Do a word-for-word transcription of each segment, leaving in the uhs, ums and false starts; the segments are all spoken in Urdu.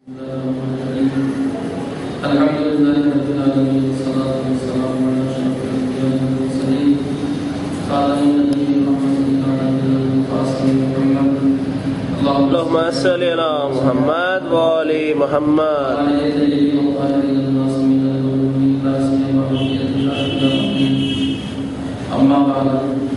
الحمد لله رب العالمين والصلاة والسلام على أشرف الأنبياء والمرسلين خاتم النبيين محمد القاسم محمد اللهم صل على محمد وآل محمد. أما بعد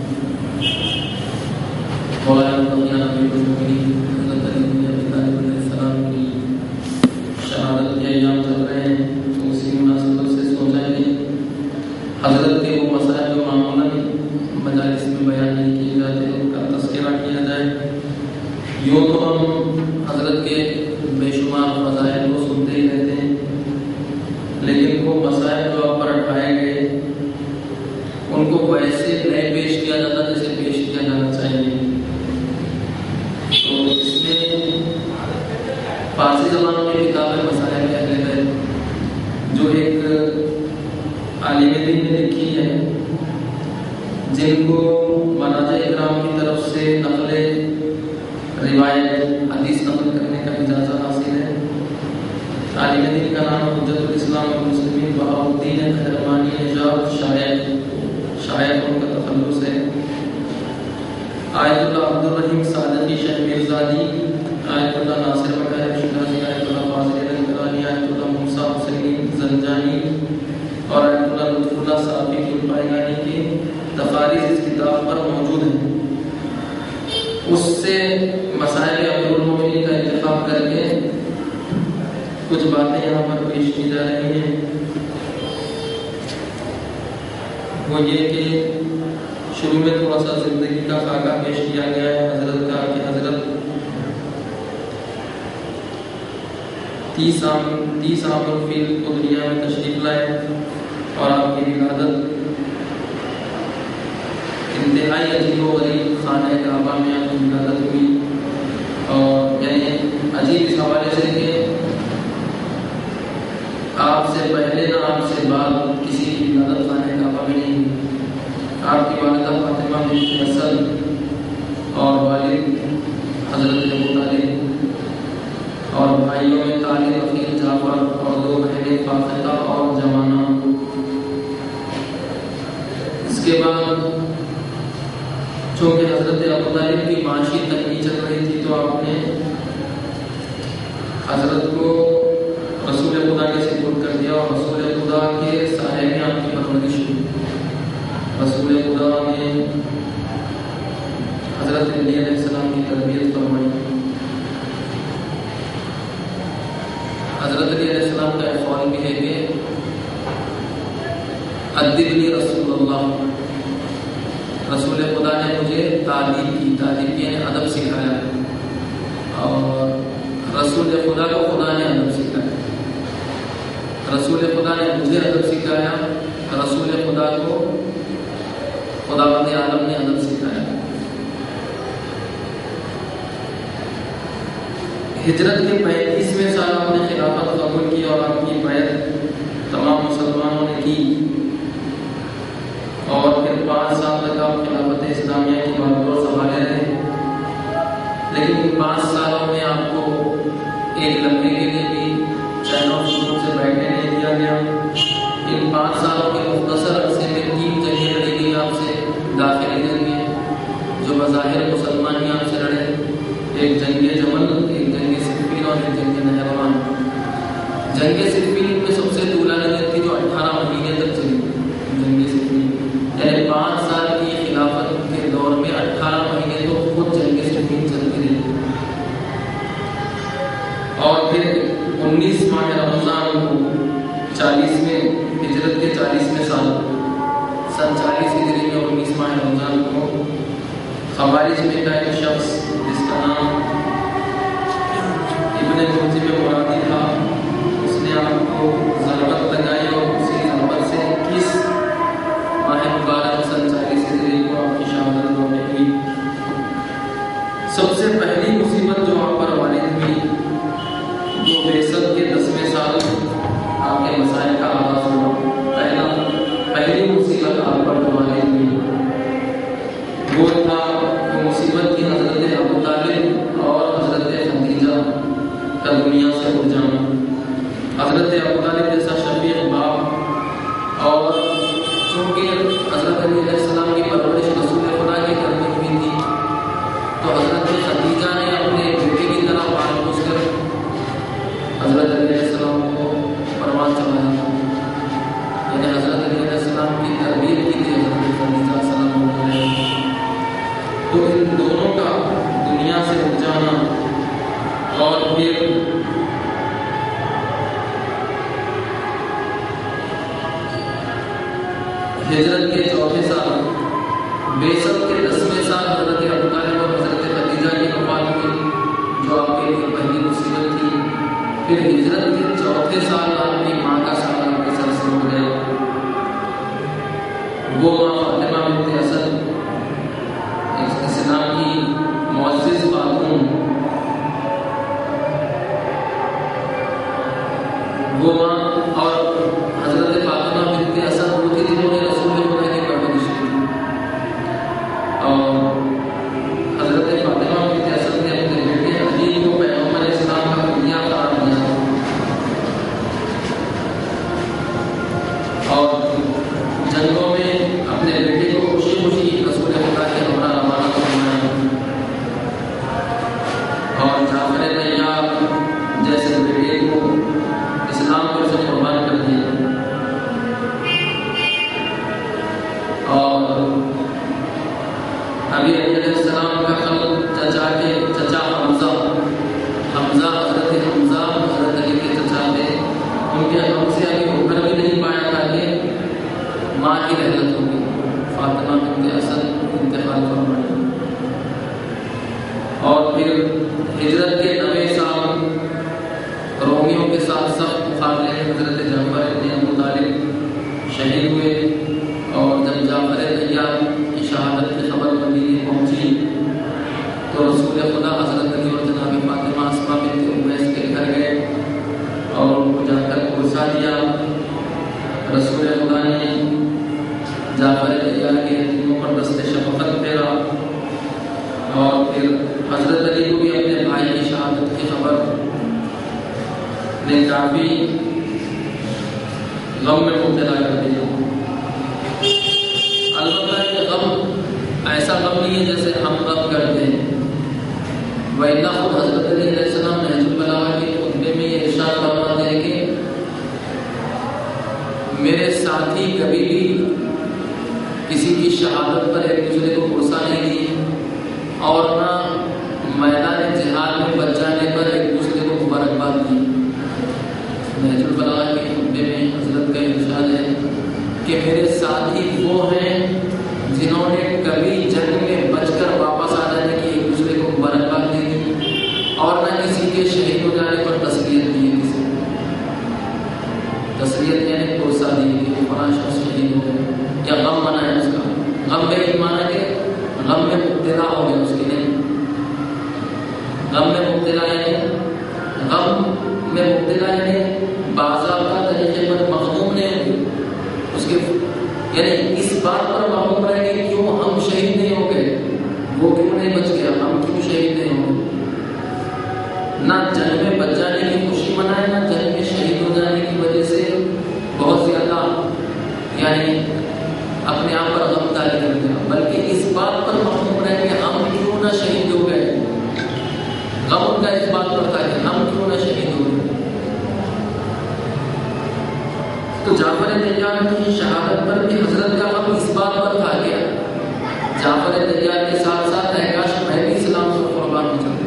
شہادت کے ایام چل رہے ہیں تو اسی مناسبت سے سوچا کہ حضرت کے وہ مسائل جو معمولاً مجالس میں بیان نہیں کیے جاتے ان کا تذکرہ کیا جائے. یوں تو ہم حضرت کے بے شمار فضائل کو سنتے ہی رہتے ہیں، لیکن وہ مسائل جو آپ پر اٹھائے گئے ان کو ویسے نئے پیش کیا جاتا جیسے پیش کیا جانا چاہیے. تو اس میں فارسی زبان میں کتاب مسائل اہل بیت جو ایک عالم دین نے لکھی ہے، جن کو مراجع اکرام کی طرف سے نقل روایت حدیث نقل کرنے کا اجازت حاصل ہے. عالم دین کا نام حجت الاسلام والمسلمین بہاء الدین قہرمانی نژاد شاعر شاعر ان کا تخلص ہے. آیت اللہ عبد الرحیم صادقی شیخ میرزادی، آیت اللہ ناصر مکارم شیرازی، آیت اللہ فاضل رنگرانی، آیت اللہ موسیٰ حسینی زنجانی اور آیت اللہ لطف اللہ صافی گلپائیگانی کی تخارج اس کتاب پر موجود ہیں. اس سے مسائل امیر المومنین کا انتخاب کر کے کچھ باتیں یہاں پر پیش کی جا رہی ہیں. وہ یہ کہ شروع میں تھوڑا سا زندگی کا خاکہ پیش کیا گیا ہے حضرت کا کہ حضرت تیس عام تیس عام الفیل کو دنیا میں تشریف لائے اور آپ کی ولادت انتہائی عجیب و غریب خانہ کعبہ میں آپ کی ولادت ہوئی. اور یعنی عجیب اس حوالے سے کہ آپ سے پہلے نہ آپ سے بعد کسی کی ولادت خانہ کعبہ میں نہیں ہوئی. آپ کی والدہ فاطمہ بنت اسد اور والد حضرت ابو طالب اور بھائیوں میں طالب، عقیل، جعفر اور دو بہنیں فاطمہ اور جمانہ. اس کے بعد چونکہ حضرت ابو طالب کی معاشی تنگی چل رہی تھی تو آپ نے حضرت کو رسول خدا کے سپرد کر دیا اور رسول خدا کے سائے میں آپ کی پرورش ہوئی. رسول خدا نے حضرت علی علیہ السلام کی تربیت فرمائی. حضرت علی علیہ السلام کا ایک قول بھی ہے کہ ادبنی رسول اللہ، رسول خدا نے مجھے تعلیم کی، تعلیم کی یعنی ادب سکھایا. اور رسول خدا کو خدا نے ادب سکھایا. رسول خدا نے مجھے ادب سکھایا، رسول خدا کو خداوند عالم نے ادب سکھایا. ہجرت کے پینتیسویں سال آپ نے خلافت قبول کی اور آپ کی بیعت تمام مسلمانوں نے کی اور پھر پانچ سال تک آپ خلافت اسلامیہ کی بادور سنبھالے رہے. لیکن ان پانچ سالوں میں آپ کو ایک لمحے کے لیے بھی چین و سکون سے بیٹھنے نہیں دیا گیا. ان پانچ سالوں کے مختصر عرصے میں تین جنگیں لڑی گئی آپ سے داخلی جنگیں جو بظاہر مسلمان ہی آپ سے لڑے. ایک جنگ جمل، ایک جنگ صفین اور ایک جنگ نہروان. جنگ صفین میں سب سے طولانی جنگ تھی جو اٹھارہ مہینے تک چلی. جنگ صفین یعنی پانچ سال کی خلافت کے دور میں اٹھارہ مہینے تو خود جنگ صفین چلتی رہی. اور پھر انیس ماہ رمضان کو چالیسویں ہجرت کے چالیسویں سال سن چالیس ہجری میں انیس ماہ رمضان کو خوارج میں کا ایک شخص جس کا نام ابن مرجب مرادی تھا، اس نے آپ کو ضربت لگائی اور اسی ضربت سے اکیس ماہ مبارک سن چالیس ہجری کو آپ کی شہادت ہونے ہوئی. سب سے پہلی مصیبت جو آپ پر وارد ہوئی وہ بعثت کے دسویں سال آپ کے مسائل کا آغاز ہوا. پہلا پہلی مصیبت آپ پر وارد ہوئی وہ تھا وہ مصیبت کی حضرت طالب جیسا شفیق باپ، اور چونکہ حضرت علی علیہ السلام کی پرورش رسول خدا کے گھر میں ہوئی تھی تو حضرت خدیجہ نے اپنے بیٹے کی طرح پال پوس کر حضرت علی علیہ السلام کو پروان چڑھایا تھا، یعنی حضرت علی علیہ السلام کی تربیت کی تھی حضرت خدیجہ سلام اللہ علیہ۔ تو ان دونوں کا دنیا سے اٹھ جانا اور پھر ہجرت کے چوتھے سال، بیست کے دسویں سال حضرت ابو طالب اور حضرت خدیجہ کی وفات ہوئی، جو آپ کے لیے پہلی مصیبت تھی۔ پھر ہجرت کے چوتھے سال آپ کی ماں کا سال آپ کے سر سے ہو گیا، وہ ماں فاطمہ بنت اسد، اسلام کی معزز خاتون، وہ ماں اور حضرت فاطمہ بنت اسد وہ تھی جنہوں نے رسول خدا کی پرورش کی تھی، اور حضرت فاطمہ بنت اسد نے اپنے بیٹے علی کو پیغمبر اسلام کا کلیہ قرار دیا اور جنگوں میں اپنے بیٹے کو خوشی خوشی رسول خدا کے ہمراہ روانہ فرمایا، اور جعفر طیار جیسے بیٹے کو اسلام پر سے قربان کر دیا، اور ابھی علیہ السلام کا خل چچا کے چچا حمزہ حمزہ حضرت حمزہ حضرت علی کے چچا تھے، ان کے غم سے ابھی ابھر بھی نہیں پایا تھا کہ ماں کی رحلت ہوگی، فاطمہ بنت اسد انتقال فرمایا۔ اور پھر ہجرت کے نویں سال رومیوں کے ساتھ سخت مقابلے میں حضرت جعفر بن ابو طالب شہید ہوئے، اور جب جعفر طیار کی شہادت کی خبر مدینے پہنچی تو رسول خدا حضرت علی اور جناب فاطمہ اسماء بنت امیس کے گھر گئے اور ان کو جا کر پرسا دیا۔ رسول خدا نے جعفر طیار کے یتیموں پر دست شفقت پھیرا، اور پھر حضرت علی کو بھی اپنے بھائی کی شہادت کی خبر نے کافی غم میں مبتلا کر دیا۔ البتہ یہ غم ایسا غم نہیں ہے جیسے ہم غم کرتے ہیں، وَإِنَّ خود حضرت علی علیہ السلام نہج البلاغہ کے خطبے میں یہ ارشاد فرماتے ہیں کہ میرے ساتھی کبھی بھی کسی کی شہادت پر ایک دوسرے کو پرسا نہیں دیے، اور نہ میدان جہاد میں بچ جانے پر ایک دوسرے کو مبارکباد دی۔ نہج البلاغہ کے خطبے میں حضرت کا ارشاد ہے کہ میرے ساتھی وہ ہیں جنہوں نے کبھی جنگ میں بچ کر واپس آ جانے کی ایک دوسرے کو مبارکباد دی تھی، اور نہ کسی کے شہید ہو جانے پر تسلیت دی ہے، کسی تسلیت یعنی پرسا دی کہ فلاں شخص شہید ہو گئے یا غم منائے اس کا، غم میں ایمان ہے کہ غم میں مبتلا ہو گیا اس کے نہیں، غم میں مبتلا ہے، غم میں مبتلا ہے باضابطہ طریقے پر مخدوم نہیں ہوئی، اس کے یعنی اس بات پر معلوم رہے کہ کیوں ہم شہید نہیں ہو گئے، وہ کیوں نہیں بچ گیا، ہم کیوں شہید نہیں ہو گئے، نہ جنگ میں بچ جانے کی خوشی منائے، نہ جنگ میں شہید ہو جانے کی وجہ سے بہت زیادہ یعنی اپنے آپ پر غم طاری کر دیا، بلکہ اس بات پر معلوم رہے کہ ہم کیوں نہ شہید ہو گئے، غم ان کا اس بات پر تھا کہ ہم کیوں نہ شہید ہو گئے۔ تو جعفر طیار کی شہادت پر بھی حضرت کا غم اس بات پر تھا کہ جعفر طیار کے ساتھ ساتھ کاش میں بھی اسلام سے قربان ہو جاتا۔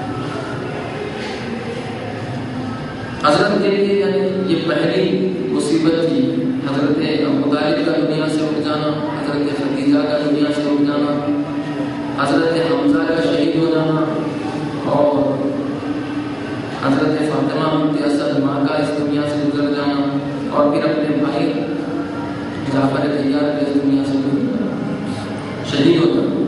حضرت کے لیے یعنی یہ پہلی مصیبت تھی، حضرت ابو طالب کا دنیا سے اٹھ جانا، حضرت خدیجہ کا دنیا سے اٹھ جانا، حضرت حمزہ کا شہید ہو جانا، اور حضرت فاطمہ بنت اسد ماں کا اس دنیا سے گزر جانا، اور پھر اپنے بھائی جعفر طیار کے اس دنیا سے شہید ہو جانا۔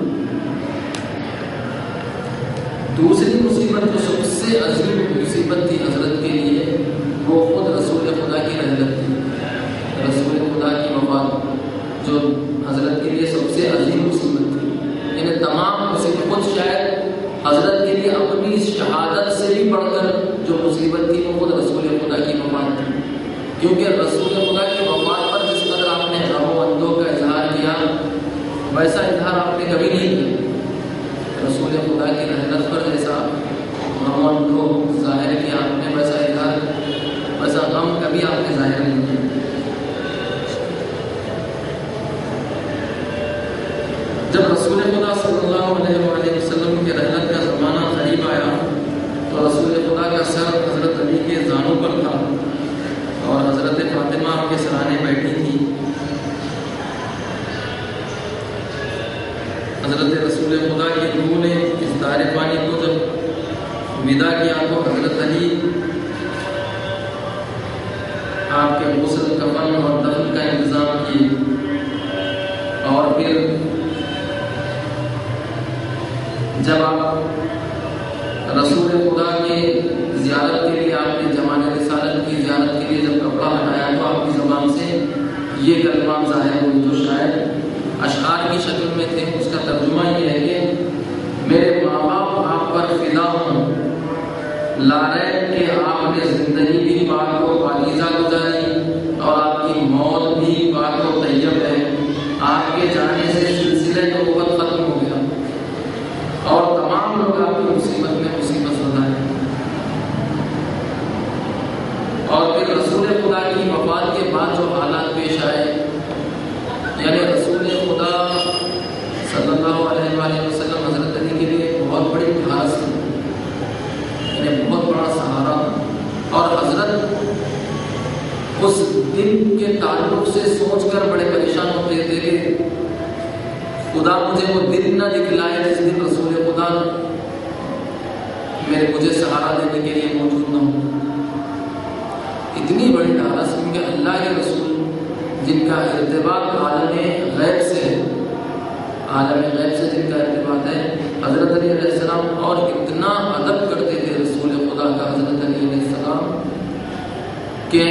دوسری مصیبت جو سب سے عظیم مصیبت تھی حضرت کے لیے وہ خود رسول خدا کی رحلت تھی، رسول خدا کی وفات جو حضرت کے لیے سب سے عظیم مصیبت تھی۔ یعنی تمام مصیبت خود شاید حضرت کے لیے اپنی شہادت سے بھی بڑھ کر جو مصیبت تھی وہ خود رسول خدا کی وفات تھی۔ کیونکہ رسول خدا کی وفات پر جس قدر آپ نے غم و اندوہ کا اظہار کیا ویسا اظہار آپ نے کبھی نہیں کیا۔ رسول خدا کی رحلت پر جیسا غم و اندوہ ظاہر کیا آپ نے ویسا اظہار ویسا غم کبھی آپ نے ظاہر نہیں کیا۔ جب رسول خدا صلی اللہ علیہ وآلہ وسلم کے رحلت کا زمانہ قریب آیا تو رسول خدا کا سر حضرت علی کے زانوں پر تھا اور حضرت فاطمہ آپ کے سرانے بیٹھی تھی۔ حضرت رسول خدا کی روح نے اس دار پانی کو جب ودا کیا تو حضرت علی آپ کے غسل کفن اور دفن کا انتظام کیے اور پھر جب آپ رسول خدا کے زیارت کے لیے آپ نے جماعت رسالت کی زیارت کے لیے جب کپڑا ہٹایا تو آپ کی زبان سے یہ کلمات ظاہر ہوئی جو شاید اشعار کی شکل میں تھے۔ اس کا ترجمہ یہ ہے کہ میرے ماں باپ آپ پر فدا ہوں، لاریب کہ آپ نے زندگی بھی پاک و پاکیزہ گزاری اور آپ کی موت بھی پاک و طیب ہے۔ آپ کے جانے سے سلسلے نبوت ختم ہو گیا اور تمام لوگ آپ کی مصیبت میں مصیبت زدہ ہیں۔ اور پھر رسول خدا کی وفات کے بعد جو حالات پیش آئے، یعنی رسول خدا صلی اللہ علیہ وآلہ وسلم حضرت علی کے لیے بہت بڑی ڈھارس تھی، یعنی بہت بڑا سہارا تھا، اور حضرت اس دن کے تعلق سے سوچ کر بڑے پریشان ہوتے تھے کہ خدا مجھے وہ دن نہ دکھلائے جس دن رسول خدا میرے مجھے سہارا دینے کے لیے موجود نہ ہو۔ اتنی بڑی ڈھارس، کیونکہ اللہ کے رسول جن کا ارتباط عالم غیب سے ہے، عالم غیب سے جن کا ارتباط ہے، حضرت علی علیہ السلام اور اتنا ادب کرتے تھے رسول خدا کا حضرت علی علیہ السلام کہ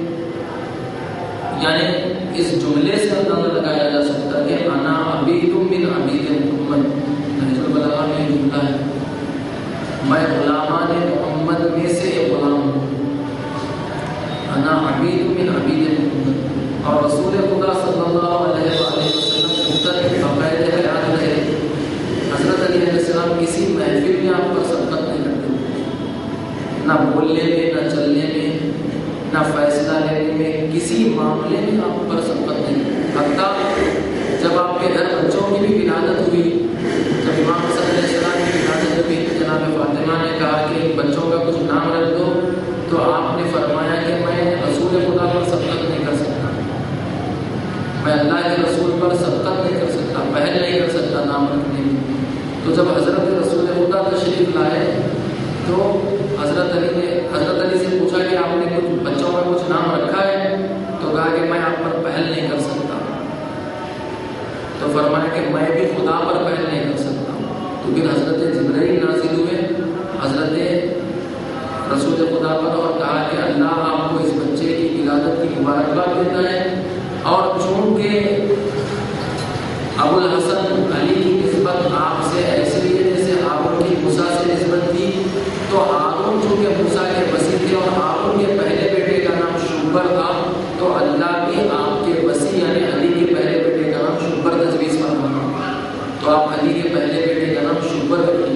یعنی اس جملے سے اندازہ لگایا جا سکتا ہے کہ انا عبید من عبید محمد، نہج البلاغہ میں جملہ ہے، میں غلامان محمد میں سے ایک غلام ہوں، انا عبید من عبید محمد۔ اور رسول خدا صلی اللہ علیہ وآلہ وسلم مختلف باقاعدہ حیات رہے، حضرت علی علیہ السلام کسی محفل میں آپ پر سبقت نہیں کرتے، نہ بولنے میں، نہ چلنے میں، نہ فیصلہ لینے میں، کسی معاملے میں آپ پر سبقت نہیں کرتے۔ حتیٰ جب آپ کے گھر بچوں کی بھی ولادت ہوئی، جب امام حسن علیہ السلام کی ولادت ہوئی تو جناب فاطمہ نے کہا کہ بچوں کا کچھ نام رکھ دو، تو آپ نے فرمایا کہ میں رسول خدا پر سبقت نہیں کر سکتا، میں اللہ کے رسول پر سبقت نہیں کر سکتا، پہل نہیں کر سکتا نام رکھنے میں۔ تو جب حضرت رسول خدا تشریف لائے تو حضرت علی نے حضرت علی سے پوچھا کہ آپ نے کچھ بچوں کا کچھ نام رکھا ہے؟ تو کہا کہ میں آپ پر پہل نہیں کر سکتا۔ تو فرمایا کہ میں بھی خدا پر پہل نہیں کر سکتا۔ تو پھر حضرت جبرائیل نازل ہوئے حضرت رسول خدا پر اور کہا کہ اللہ آپ کو اس بچے کی ولادت کی مبارکباد دیتا ہے، اور چونکہ ابو الحسن علی کی نسبت آپ سے ایسی ہے جیسے ہارون کی موسیٰ سے نسبت تھی، تو ہارون چونکہ موسیٰ کے وسیع تھے اور ہارون کے پہلے بیٹے کا نام شوبر تھا، تو اللہ بھی آپ کے وسیع یعنی علی کے پہلے بیٹے کا نام شوبر تجویز فرمایا، تو آپ علی کے پہلے بیٹے کا نام شوبر رکھیے۔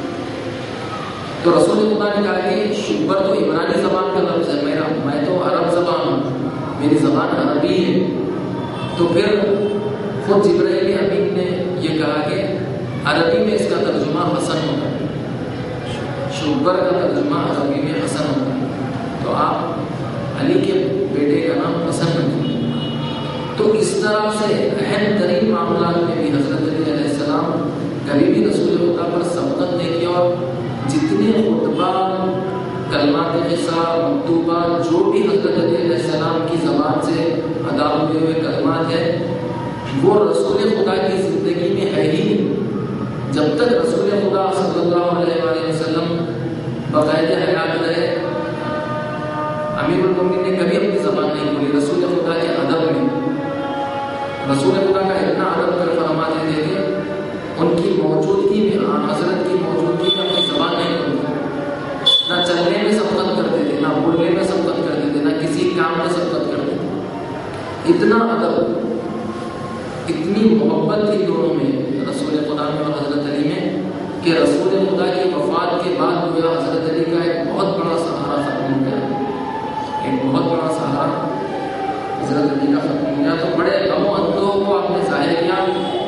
تو رسول خدا نے کہا کہ شوبر تو عبرانی زبان کا لفظ ہے، میرا میں تو عرب زبان ہوں، میری زبان عربی ہے۔ تو پھر خود جبرائیل امین نے یہ کہا کہ عربی میں اس کا ترجمہ حسن ہوتا ہے، شوبر کا ترجمہ عربی میں حسن ہوتا ہے، تو آپ علی کے بیٹے کا نام حسن رکھیے۔ تو اس طرح سے اہم ترین معاملات میں بھی حضرت علی علیہ السلام کبھی بھی رسول خدا پر سبقت نہیں کیا، اور جتنے خطبہ، کلمات خطاب، مکتوبات، جو بھی حضرت علی علیہ السلام کی زبان سے ادا ہوئے ہوئے کلمات ہیں وہ رسول خدا کی زندگی میں ہے ہی نہیں۔ جب تک رسول خدا صلی اللہ علیہ وآلہ وسلم باقاعدہ حیات رہے، امیر المومنین نے کبھی اپنی زبان نہیں کھولی رسول خدا کے ادب میں۔ رسول خدا کا اتنا ادب کر فرماتے تھے کہ ان کی موجودگی میں، آن حضرت کی موجودگی میں اپنی زبان نہیں کھولتے، نہ چلنے میں سبقت کرتے تھے، نہ بولنے میں سبقت کرتے تھے، نہ کسی کام میں سبقت کرتے تھے. اتنا ادب، اتنی محبت تھی دونوں میں، رسول خدا میں اور حضرت علی میں، کہ رسول خدا کی وفات کے بعد جو حضرت علی کا ایک بہت بڑا سہارا ختم ہو گیا، ایک بہت بڑا سہارا حضرت علی کا ختم ہو گیا. تو بڑے غم و اندوہ کو آپ نے ظاہر کیا،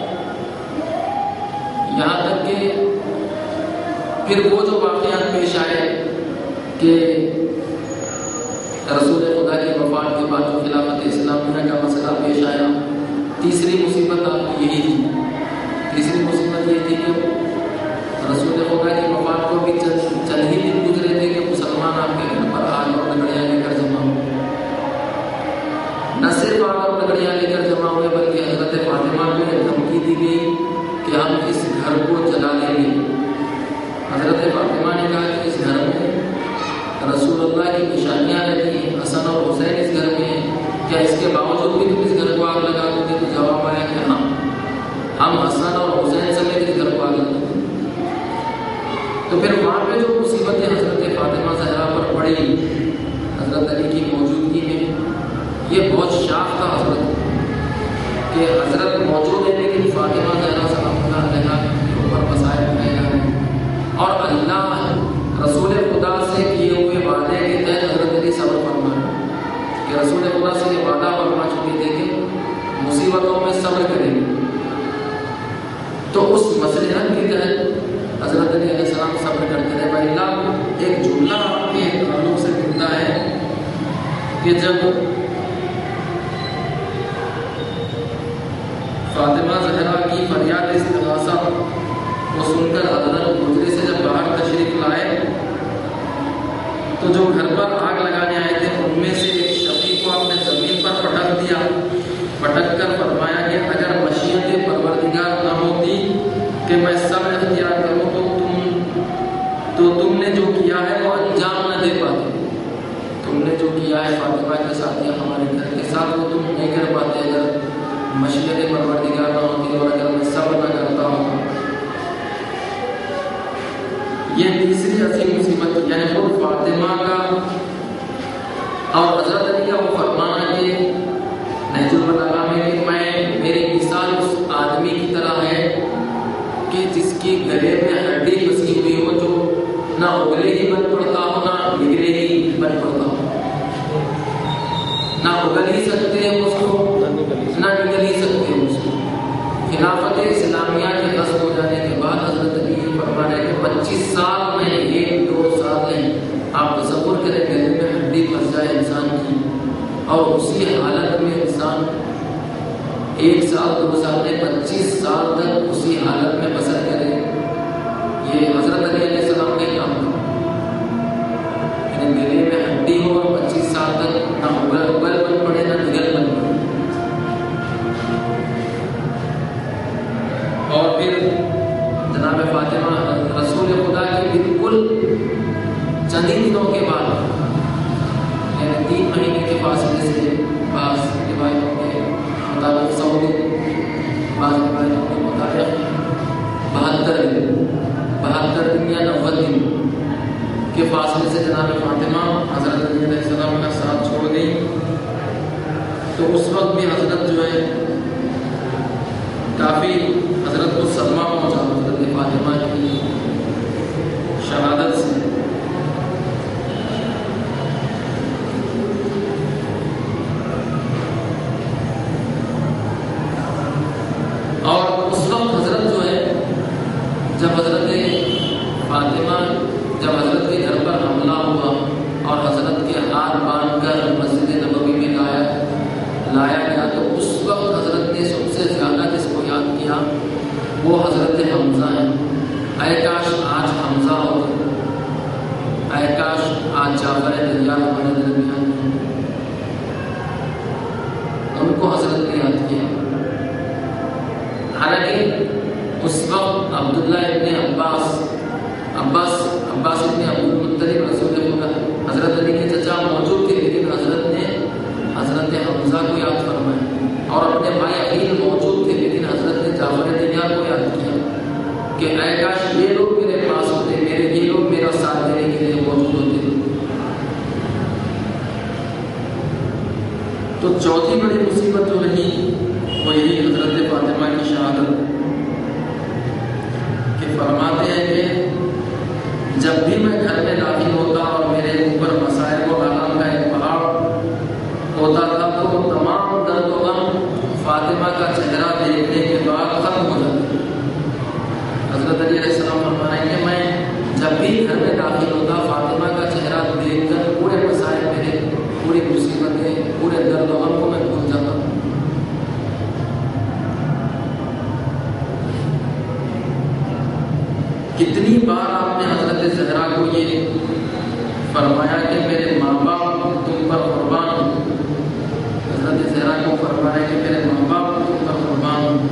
یہاں تک کہ پھر وہ جو واقعات پیش آئے کہ رسول خدا کی وفات کے بعد جو خلافت اسلامیہ کا مسئلہ پیش آیا، تیسری مصیبت آپ کو یہی تھی. تیسری مصیبت یہ تھی کہ رسول خدا کی وفات کو بھی چند چند ہی دن گزرے تھے کہ مسلمان آپ کے گھر پر آگ اور لکڑیاں لے کر جمع ہوئے. نہ صرف آگ اور لکڑیاں لے کر جمع ہوئے بلکہ حضرت فاطمہ کو دھمکی دی گئی کہ ہم اس گھر کو جلا لیں گے. حضرت فاطمہ نے کہا کہ اس گھر میں رسول اللہ کی نشانیاں رہتی ہیں، حسن اور حسین اس گھر میں ہیں، کیا اس کے باوجود بھی تم اس گھر کو آگ لگا دو گے؟ تو جواب آیا کہ ہاں، ہم حسن اور حسین سمیت اس گھر کو آگ لگا دیں. تو پھر وہاں پہ جو مصیبتیں حضرت فاطمہ زہرا پر پڑی حضرت علی کی موجودگی میں، یہ بہت شاخ تھا حضرت کہ حضرت موجود ہے لیکن فاطمہ زہرا سلام اللہ علیہا کے اوپر مسائل اٹھائے جا رہے ہیں، اور اللہ رسول خدا سے کیے ہوئے وعدے کے تحت حضرت علی صبر فرمائے کہ رسول خدا سے یہ وعدہ فرما چکے تھے کہ مصیبتوں میں صبر کریں گے. تو اس مسئلہ کے تحت حضرت علی علیہ السلام صبر کرتے رہے. بھائی اللہ ایک جملہ آپ کے تعلق سے ملتا ہے کہ جب فاطمہ زہرا کی فریاد استغاثہ کو سن کر حضرت حجرے سے جب باہر تشریف لائے تو جو گھر پر آگ لگانے آئے تھے ان میں سے ایک شفیع کو آپ نے زمین پر پٹک دیا، پٹک کر فرمایا کہ اگر مشیت پروردگار نہ ہوتی کہ میں صبر اختیار کروں تو تم تو تم نے جو کیا ہے وہ انجام نہ دے پاتے. تم نے جو کیا ہے فاطمہ کے ساتھ یا ہمارے گھر کے ساتھ وہ تم نہیں کر پاتے اگر مشیت پروردگار نہ ہوتی اور اگر میں صبر نہ کرتا ہوں. یہ تیسری عظیم مصیبت یعنی خود فاطمہ کا اور حضرت علی کا وہ فرمانا کہ نہج البلاغہ میں کہ میں میری مثال اس آدمی کی طرح ہے کہ جس کی گلے میں ہڈی پھنسی ہوئی ہو، جو نہ اگلے ہی بن پڑتا ہو نہ نگلے ہی بن پڑتا ہو. نہ اگل ہی سکتے ہیں اس کو نہ نگل ہی سکتے ہیں اس کو. خلافت اسلامیہ کے غصب ہو جانے کے بعد حضرت علی فرما رہے کہ پچیس سال میں ایک دو سال میں آپ تصور کریں گلے میں ہڈی پھنس جائے انسان کی اور اسی حالت میں انسان ایک سال دو سال میں پچیس سال تک اسی حالت میں بسر کرے. یہ حضرت علی علیہ السلام نے کام یعنی گلے میں ہڈی ہو اور پچیس سال تک نہ اگل اگل بن پڑے نہ نگل بن پڑے. اور پھر جناب فاطمہ رسول خدا کے بالکل چند ہی دنوں کے بعد یعنی تین مہینے کے فاصلے سے بعض روایتوں کے مطابق سو دن بعض روایتوں کے مطابق بہتر دن بہتر دن یا نوے دن کے فاصلے سے جناب فاطمہ حضرت علی علیہ السلام کا ساتھ چھوڑ گئی. تو اس وقت بھی حضرت جو ہے کافی حضرت کو صدمہ پہنچا حضرت فاطمہ کی شہادت سے. اور اس وقت حضرت جو ہے جب حضرت فاطمہ جب حضرت کے گھر پر حملہ ہوا اور حضرت کے ہاتھ باندھ کر مسجد نبوی میں لایا لایا گیا تو اس وقت حضرت نے سب سے زیادہ جس کو یاد کیا وہ حضرت حمزہ ہیں. اے کاش آج حمزہ ہوتے، اے کاش آج جعفر طیار ہمارے درمیان ہیں. ان کو حضرت نے یاد کیا. حالانکہ اس وقت عبداللہ ابن عباس عباس عباس ابن عبدالمطلب رسول خدا حضرت علی کے چچا موجود تھے، لیکن حضرت نے حضرت حمزہ کو یاد فرمایا اور اپنے بھائی عقیل موجود تھے، لیکن حضرت نے جعفر طیار کو یاد کیا کہ اے کاش یہ لوگ میرے پاس ہوتے، میرے یہ لوگ میرا ساتھ دینے کے لیے موجود ہوتے. تو چوتھی بڑی مصیبت جو رہی وہ یہی حضرت فاطمہ کی شہادت کہ فرماتے ہیں کہ جب بھی میں گھر میں داخل ہوتا اور میرے اوپر مصائب و آلام کا ایک پہاڑ ہوتا تھا تو تمام درد و غم فاطمہ کا چہرہ دیکھنے کے بعد ختم ہو جاتا. حضرت علی علیہ السلام فرما رہے ہیں کہ میں جب بھی گھر میں داخل ہوتا فاطمہ کا چہرہ دیکھ کر پورے مسائل میرے پوری مصیبتیں پورے درد و غم کو میں بھول جاتا ہوں. کتنی بار آپ نے حضرت زہرا کو یہ فرمایا کہ میرے ماں باپ تم پر قربان ہوں. حضرت زہرا کو فرمایا کہ میرے ماں باپ تم پر قربان ہوں.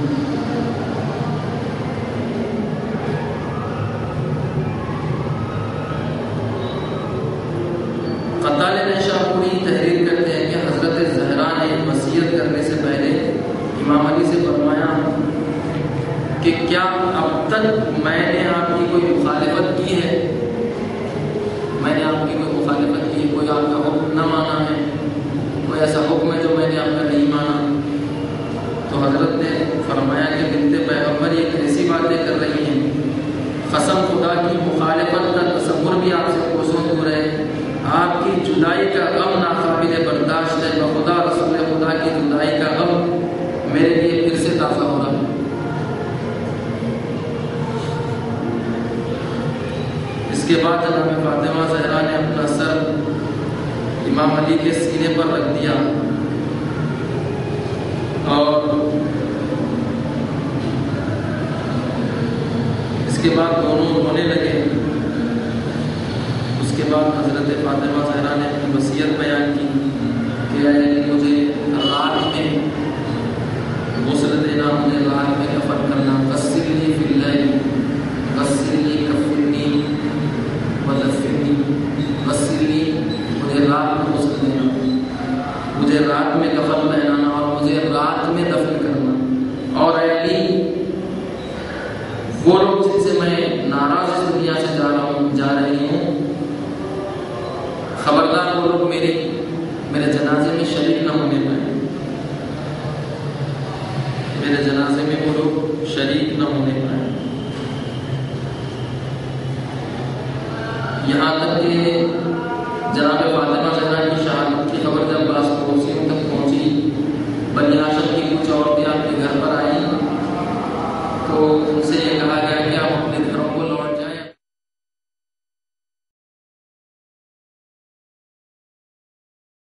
قتال نیشاپوری تحریر کرتے ہیں کہ حضرت زہرا نے وصیت کرنے سے پہلے امام علی سے فرمایا کہ کیا اب تک میں نے آپ کی کوئی مخالفت کی ہے میں نے آپ کی کوئی مخالفت کی ہے کوئی آپ کا حکم نہ مانا ہے کوئی ایسا حکم ہے جو میں نے آپ کا نہیں مانا. تو حضرت نے فرمایا کہ بنت پیغمبر یہ ایسی باتیں کر رہی ہیں قسم خدا کی مخالفت کا تصور بھی آپ سے کوسوں دور ہے. آپ کی جدائی کا غم ناقابل برداشت ہے. بخدا رسول خدا کی جدائی کا غم میرے لیے پھر سے تازہ ہو رہا ہے. اس کے بعد جناب فاطمہ زہرا نے اپنا سر امام علی کے سینے پر رکھ دیا اور اس کے بعد دونوں رونے لگے. اس کے بعد حضرت فاطمہ زہرا نے اپنی وصیت بیان کی کہ اے مجھے رات میں غسل دینا مجھے رات میں کفن کرنا. غسلنی فی اللیل غسلنی کفنی ودفنی. غسلنی مجھے رات میں غسل دینا مجھے رات میں کفن پہنانا اور مجھے رات میں دفن کرنا. اور اے علی وہ لوگ جن سے میں ناراض اس دنیا سے جا رہا ہوں جا رہی ہوں خبردار وہ لوگ میرے میرے جنازے میں شریک نہ ہونے پائیں. میرے جنازے میں وہ لوگ شریک نہ ہونے پائیں. یہاں تک کہ